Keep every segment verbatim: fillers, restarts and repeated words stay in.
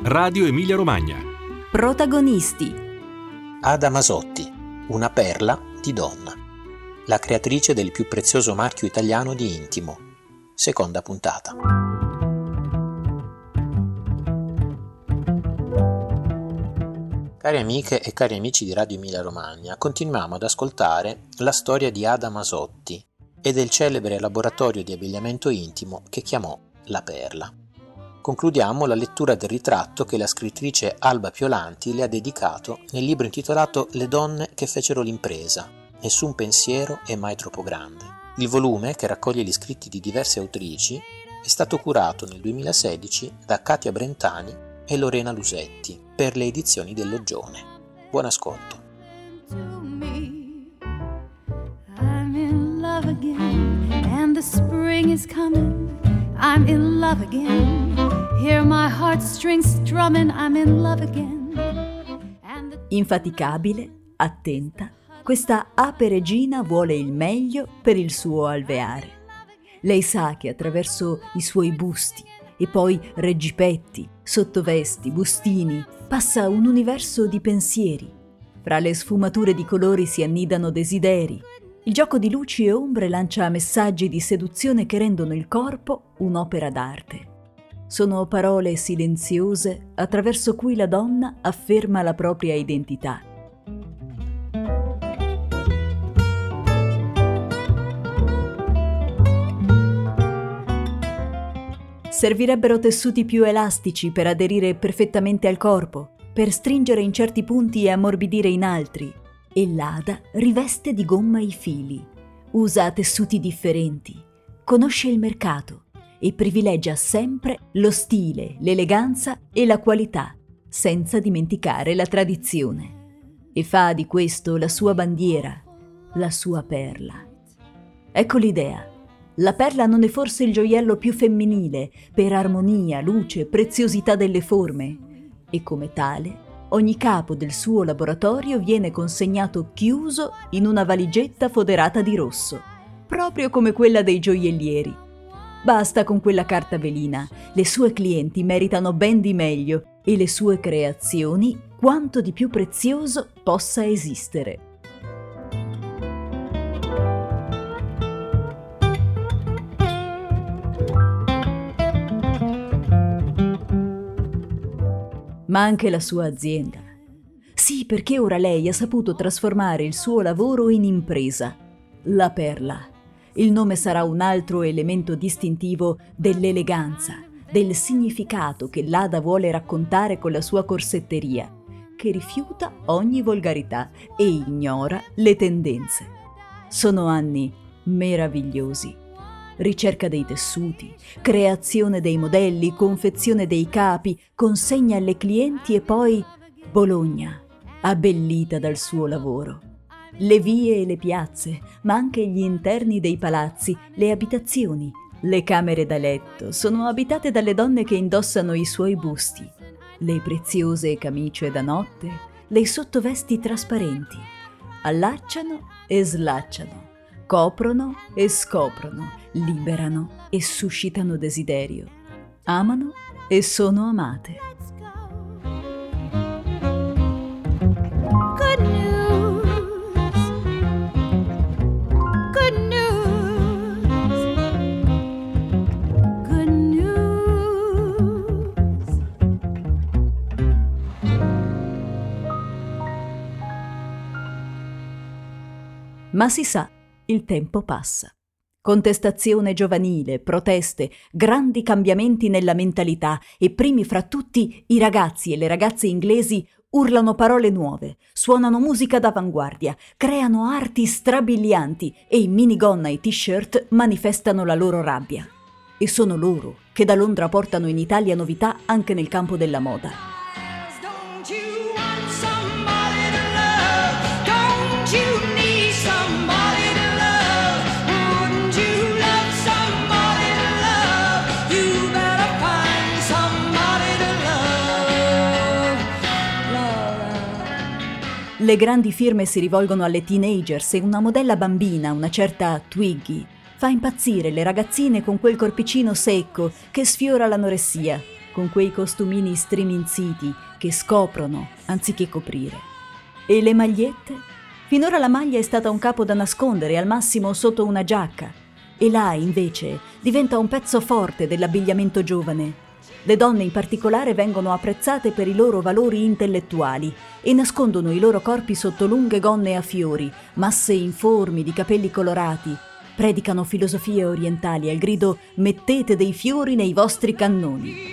Radio Emilia Romagna. Protagonisti: Ada Masotti, una perla di donna, la creatrice del più prezioso marchio italiano di intimo. Seconda puntata. Cari amiche e cari amici di Radio Emilia Romagna, continuiamo ad ascoltare la storia di Ada Masotti e del celebre laboratorio di abbigliamento intimo che chiamò La Perla. Concludiamo la lettura del ritratto che la scrittrice Alba Piolanti le ha dedicato nel libro intitolato Le donne che fecero l'impresa, Nessun pensiero è mai troppo grande. Il volume, che raccoglie gli scritti di diverse autrici, è stato curato nel duemilasedici da Katia Brentani e Lorena Lusetti per le edizioni del Loggione. Buon ascolto. I'm in love again, and the spring is coming. I'm in love again. Hear my heartstrings strumming. I'm in love again. And the... Infaticabile, attenta, questa ape regina vuole il meglio per il suo alveare. Lei sa che attraverso i suoi busti e poi reggipetti, sottovesti, bustini, passa un universo di pensieri. Fra le sfumature di colori si annidano desideri. Il gioco di luci e ombre lancia messaggi di seduzione che rendono il corpo un'opera d'arte. Sono parole silenziose attraverso cui la donna afferma la propria identità. Servirebbero tessuti più elastici per aderire perfettamente al corpo, per stringere in certi punti e ammorbidire in altri. E l'Ada riveste di gomma i fili, usa tessuti differenti, conosce il mercato e privilegia sempre lo stile, l'eleganza e la qualità, senza dimenticare la tradizione. E fa di questo la sua bandiera, la sua perla. Ecco l'idea. La perla non è forse il gioiello più femminile per armonia, luce, preziosità delle forme, e come tale ogni capo del suo laboratorio viene consegnato chiuso in una valigetta foderata di rosso, proprio come quella dei gioiellieri. Basta con quella carta velina, le sue clienti meritano ben di meglio e le sue creazioni quanto di più prezioso possa esistere. Ma anche la sua azienda. Sì, perché ora lei ha saputo trasformare il suo lavoro in impresa. La Perla. Il nome sarà un altro elemento distintivo dell'eleganza, del significato che l'Ada vuole raccontare con la sua corsetteria, che rifiuta ogni volgarità e ignora le tendenze. Sono anni meravigliosi. Ricerca dei tessuti, creazione dei modelli, confezione dei capi, consegna alle clienti e poi Bologna, abbellita dal suo lavoro. Le vie e le piazze, ma anche gli interni dei palazzi, le abitazioni, le camere da letto sono abitate dalle donne che indossano i suoi busti, le preziose camicie da notte, le sottovesti trasparenti, allacciano e slacciano, coprono e scoprono, liberano e suscitano desiderio, amano e sono amate. Good news. Good news. Good news. Ma si sa, il tempo passa. Contestazione giovanile, proteste, grandi cambiamenti nella mentalità e primi fra tutti i ragazzi e le ragazze inglesi urlano parole nuove, suonano musica d'avanguardia, creano arti strabilianti e in minigonna e t-shirt manifestano la loro rabbia. E sono loro che da Londra portano in Italia novità anche nel campo della moda. Le grandi firme si rivolgono alle teenagers e una modella bambina, una certa Twiggy, fa impazzire le ragazzine con quel corpicino secco che sfiora l'anoressia, con quei costumini striminziti che scoprono anziché coprire. E le magliette? Finora la maglia è stata un capo da nascondere, al massimo sotto una giacca, e là, invece, diventa un pezzo forte dell'abbigliamento giovane. Le donne in particolare vengono apprezzate per i loro valori intellettuali e nascondono i loro corpi sotto lunghe gonne a fiori, masse informi di capelli colorati. Predicano filosofie orientali al grido «Mettete dei fiori nei vostri cannoni».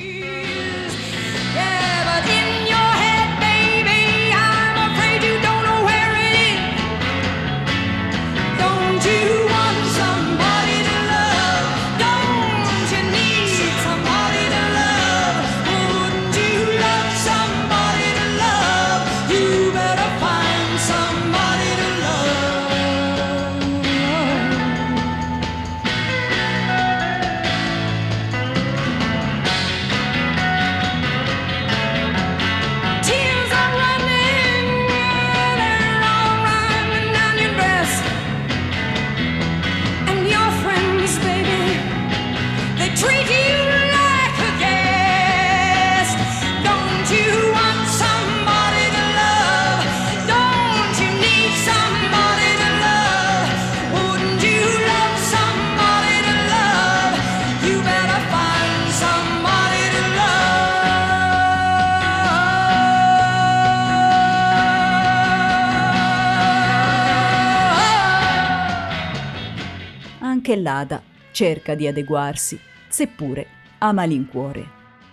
Anche l'Ada cerca di adeguarsi, seppure a malincuore.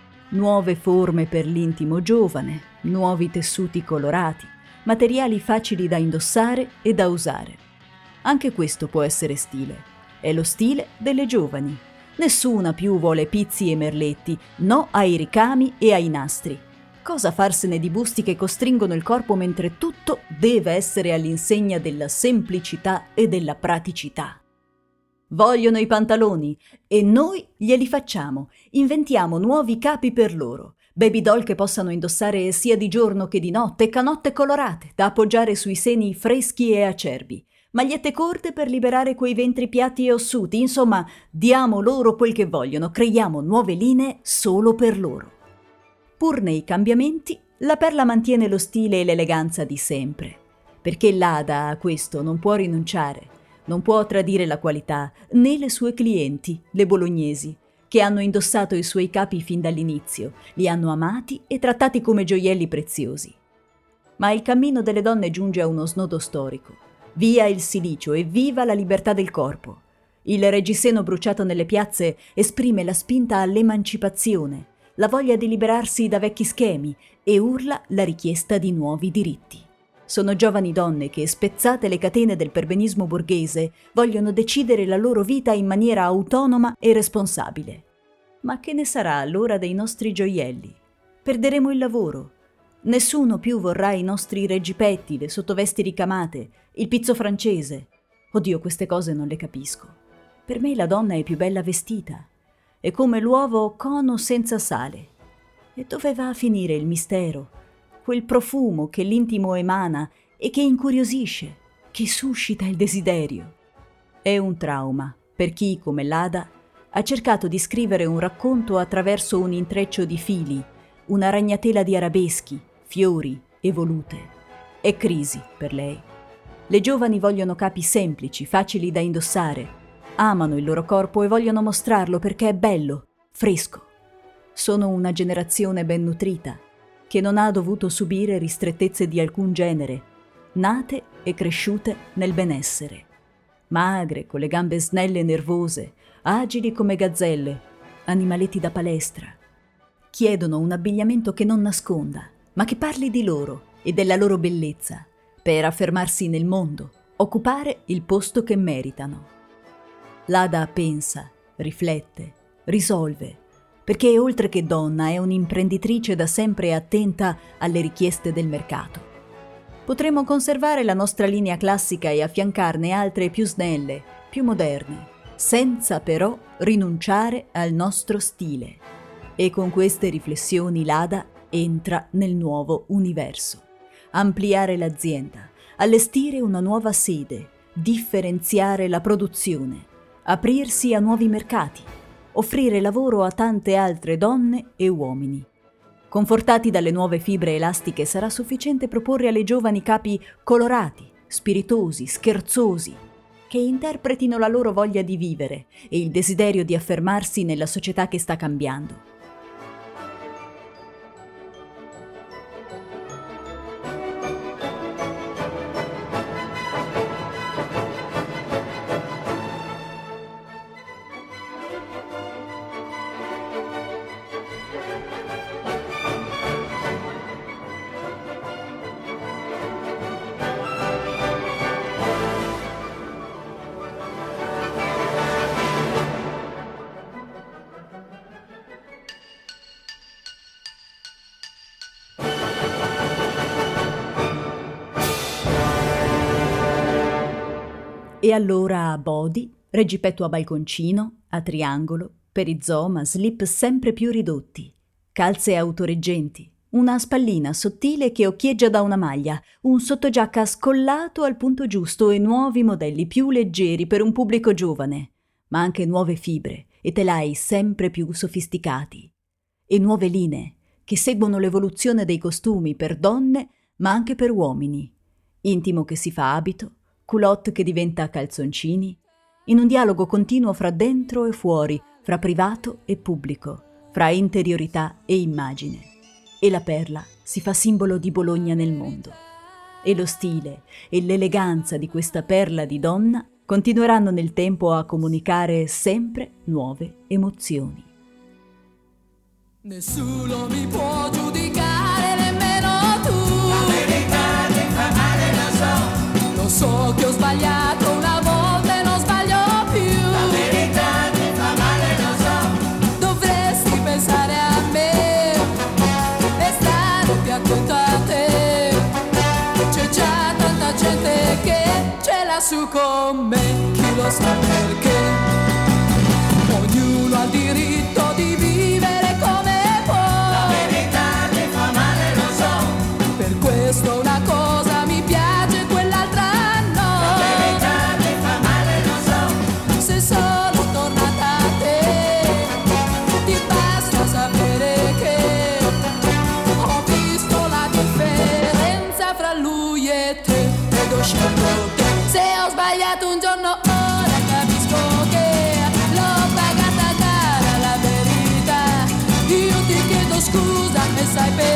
Nuove forme per l'intimo giovane, nuovi tessuti colorati, materiali facili da indossare e da usare. Anche questo può essere stile. È lo stile delle giovani. Nessuna più vuole pizzi e merletti, no ai ricami e ai nastri. Cosa farsene di busti che costringono il corpo mentre tutto deve essere all'insegna della semplicità e della praticità. Vogliono i pantaloni e noi glieli facciamo, inventiamo nuovi capi per loro, baby doll che possano indossare sia di giorno che di notte, canotte colorate da appoggiare sui seni freschi e acerbi, magliette corte per liberare quei ventri piatti e ossuti, insomma, diamo loro quel che vogliono, creiamo nuove linee solo per loro. Pur nei cambiamenti, la Perla mantiene lo stile e l'eleganza di sempre, perché l'Ada a questo non può rinunciare. Non può tradire la qualità, né le sue clienti, le bolognesi, che hanno indossato i suoi capi fin dall'inizio, li hanno amati e trattati come gioielli preziosi. Ma il cammino delle donne giunge a uno snodo storico. Via il silicio e viva la libertà del corpo. Il reggiseno bruciato nelle piazze esprime la spinta all'emancipazione, la voglia di liberarsi da vecchi schemi e urla la richiesta di nuovi diritti. Sono giovani donne che, spezzate le catene del perbenismo borghese, vogliono decidere la loro vita in maniera autonoma e responsabile. Ma che ne sarà allora dei nostri gioielli? Perderemo il lavoro. Nessuno più vorrà i nostri reggipetti, le sottovesti ricamate, il pizzo francese. Oddio, queste cose non le capisco. Per me la donna è più bella vestita. È come l'uovo cono senza sale. E dove va a finire il mistero? Quel profumo che l'intimo emana e che incuriosisce, che suscita il desiderio. È un trauma per chi, come l'Ada, ha cercato di scrivere un racconto attraverso un intreccio di fili, una ragnatela di arabeschi, fiori e volute. È crisi per lei. Le giovani vogliono capi semplici, facili da indossare, amano il loro corpo e vogliono mostrarlo perché è bello, fresco. Sono una generazione ben nutrita, che non ha dovuto subire ristrettezze di alcun genere, nate e cresciute nel benessere. Magre, con le gambe snelle e nervose, agili come gazzelle, animaletti da palestra. Chiedono un abbigliamento che non nasconda, ma che parli di loro e della loro bellezza, per affermarsi nel mondo, occupare il posto che meritano. L'Ada pensa, riflette, risolve, perché oltre che donna è un'imprenditrice da sempre attenta alle richieste del mercato. Potremmo conservare la nostra linea classica e affiancarne altre più snelle, più moderne, senza però rinunciare al nostro stile. E con queste riflessioni l'Ada entra nel nuovo universo. Ampliare l'azienda, allestire una nuova sede, differenziare la produzione, aprirsi a nuovi mercati. offrire lavoro a tante altre donne e uomini. Confortati dalle nuove fibre elastiche, sarà sufficiente proporre alle giovani capi colorati, spiritosi, scherzosi, che interpretino la loro voglia di vivere e il desiderio di affermarsi nella società che sta cambiando. E allora body, reggipetto a balconcino, a triangolo, perizoma, slip sempre più ridotti, calze autoreggenti, una spallina sottile che occhieggia da una maglia, un sottogiacca scollato al punto giusto e nuovi modelli più leggeri per un pubblico giovane, ma anche nuove fibre e telai sempre più sofisticati. E nuove linee che seguono l'evoluzione dei costumi per donne ma anche per uomini, intimo che si fa abito, culotte che diventa calzoncini, in un dialogo continuo fra dentro e fuori, fra privato e pubblico, fra interiorità e immagine. E la perla si fa simbolo di Bologna nel mondo. E lo stile e l'eleganza di questa perla di donna continueranno nel tempo a comunicare sempre nuove emozioni. Nessuno mi può giudicare, nemmeno tu. La verità ti fa male, lo so. Lo so che ho sbagliato una volta e non sbaglio più. La verità ti fa male, lo so. Dovresti pensare a me e stare più attento a te. C'è già tanta gente che ce l'ha su con me, chi lo sa perché. Ognuno ha il diritto di vivere come può. La verità ti fa male, lo so. Per questo una cosa mi piace, quell'altra no. La verità ti fa male, lo so. Se sono tornata a te, ti basta sapere che ho visto la differenza fra lui e te ed ho scelto te. Se ho sbagliato un giorno, ora capisco che l'ho pagata cara la verità. Io ti chiedo scusa e sai perché.